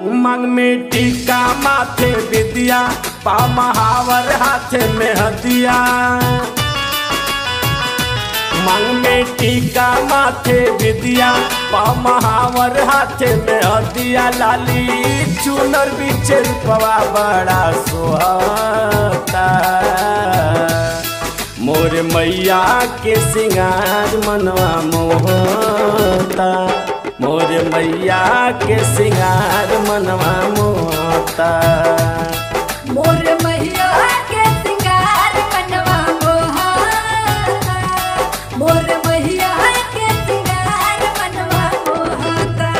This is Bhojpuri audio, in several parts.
मांग में टीका माथे विद्या पा महावर हाथे में हदिया। मांग में टीका माथे विद्या पा महावर हाथे में हदिया। लाली चुनर बिचर पवा बड़ा सोहता। मोर मैया के सिंगार मनवा मोहता। मोर मैया के सिंगार मनवा मोहता। मोर मैया के सिंगार मनवा मोहता। मोर मैया के सिंगार मनवा मोहता।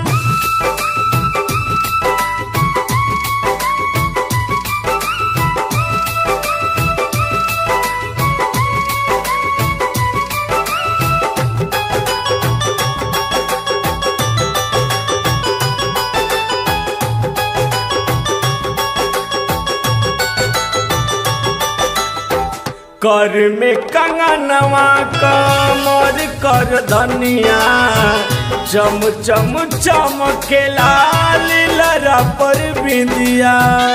कर में कंगनवा कमर कर धनिया। चम चम चमकेला लीलरा पर बिंदिया।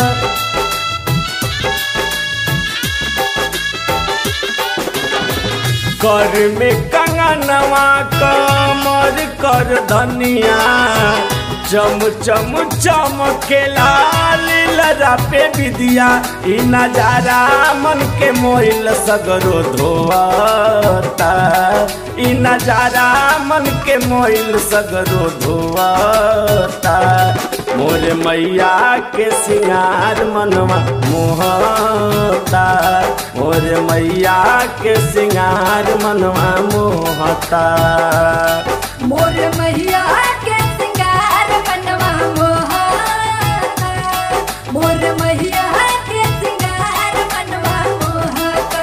कर में कंगनवा कमर कर धनिया। चम चम चमकेला लीलरा पे विदिया। ई नजारा मन के मोहिल सगरो धोवता। ई नजारा मन के मोहिल सगरो धोवता। मोर मैया के सिंगार मनवा मोहता। मोर मैया के सिंगार मनवा मोहता। मोर मैया के सिंगार मनवा मोहता। मोर मैया के सिंगार मनवा मोहता।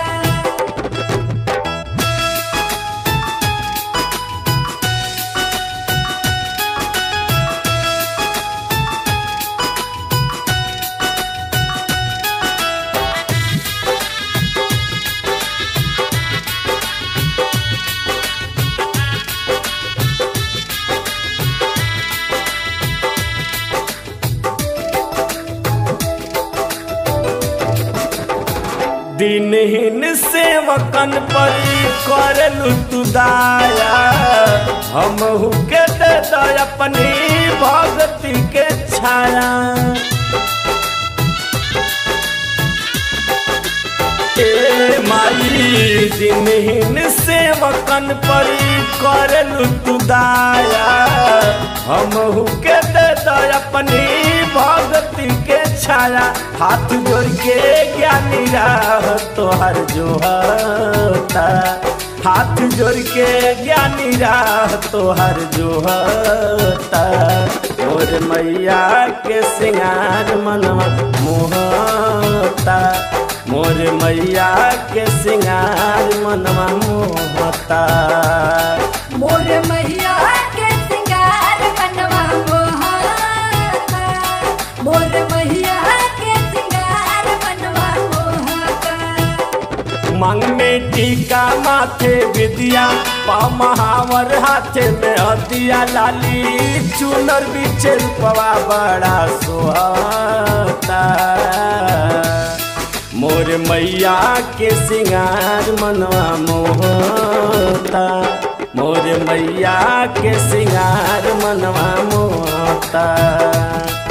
दिनहीन सेवकन पर करलू तू दाया। हमहू के दे दो अपनी भक्ति के छाया। ए माई दिनहीन सेवकन पर करलू तू दाया। हमहू के दे दो अपनी भक्ति के छाया। हाथ जोड़ के ज्ञानी राह तोहर जोहता। हाथ जोड़ के ज्ञानी राह तोहर जोहता। मोर मैया के सिंगार मनवा मोहता। मोर मैया के सिंगार मनवा मोहता। मोर मैया के सिंगार मनवा मोहता। मोर मैया के सिंगार मनवा मोहता। मांग में टीका माथे विद्या पा महावर हाथे में हदिया। लाली चुनर बिचर पवा बड़ा सोहता। मोर मैया के सिंगार मनवा मोहता। मोर मैया के सिंगार मनवा मोहता।